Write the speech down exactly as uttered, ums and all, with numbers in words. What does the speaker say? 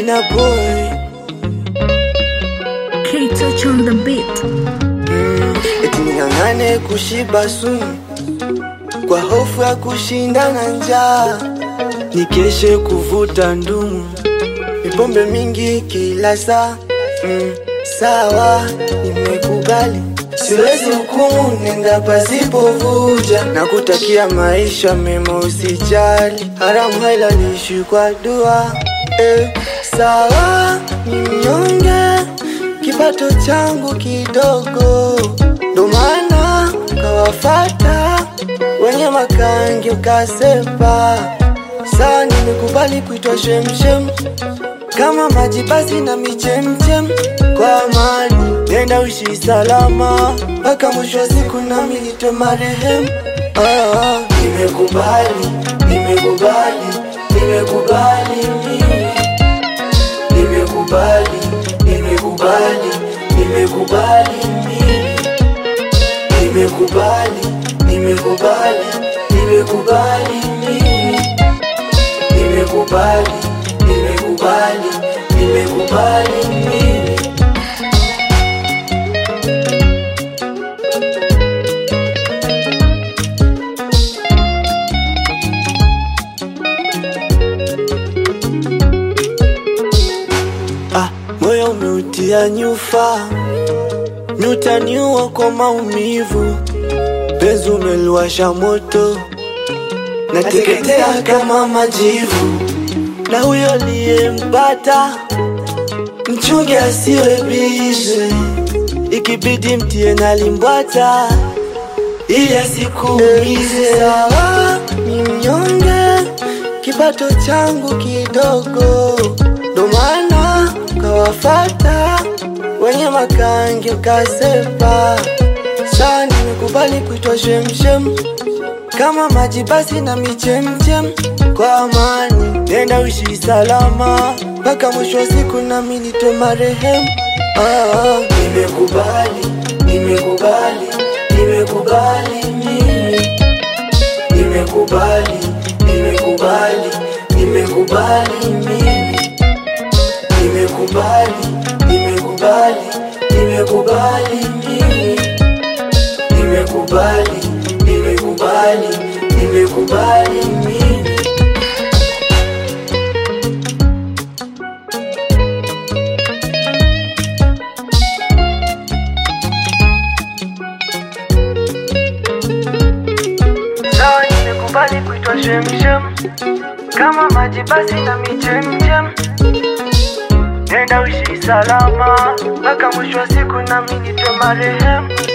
China boy K-Touch on the beat. mm, eti ning'ang'ane kushiba sumu kwa hofu ya kushinda na njaa, nikeshe kuvuta ndumu, mipombe mingi kila saa. mm, Sawa, nimekubali, siwezi hukumu, nenda pasipovuja, na kutakia maisha mema usijali, haramu hailalishi kwa dua. eh, Sawa, ni mnyonge, kipato changu kidogo, ndo maana kawafata wenye makangi ukasepa. Sawa, nimekubali kuitwa shemshem, kama maji basi na michemchem. Kwa amani nenda uishi salama, mpaka mwisho wa siku nami nitwe marehemu. ah, Nimekubali, nimekubali, nimekubali mimi. Nimekubali, nimekubali, nimekubali mimi. Nimekubali, nimekubali, nimekubali mimi. Nimekubali, nimekubali, nimekubali mimi. Ah, moyo umeutia nyufa, nutaniua kwa maumivu, penzi umeliwasha moto, nateketea kama majivu. Na huyo aliyempata mchunge asiwe bize, ikibidi mtie na limbwata ili asikuumize. Sawa, ni mnyonge, kipato changu kidogo, ndo maana kawafata wenye makangi ukasepa. Sawa, nimekubali kuitwa shemshem, kama maji basi na michemchem. Kwa amani nenda uishi salama, mpaka mwisho wa siku nami nitwe marehemu. ah, Nimekubali, nimekubali, nimekubali mimi. Nimekubali, nimekubali, nimekubali mimi. Nimekubali, nimekubali, nimekubali mimi. Nimekubali, nimekubali, nimekubali mimi. Sawa, nimekubali kuitwa shemshem, kama maji basi na michemchem. Nenda uishi salama, mpaka mwisho wa siku nami nitwe marehemu.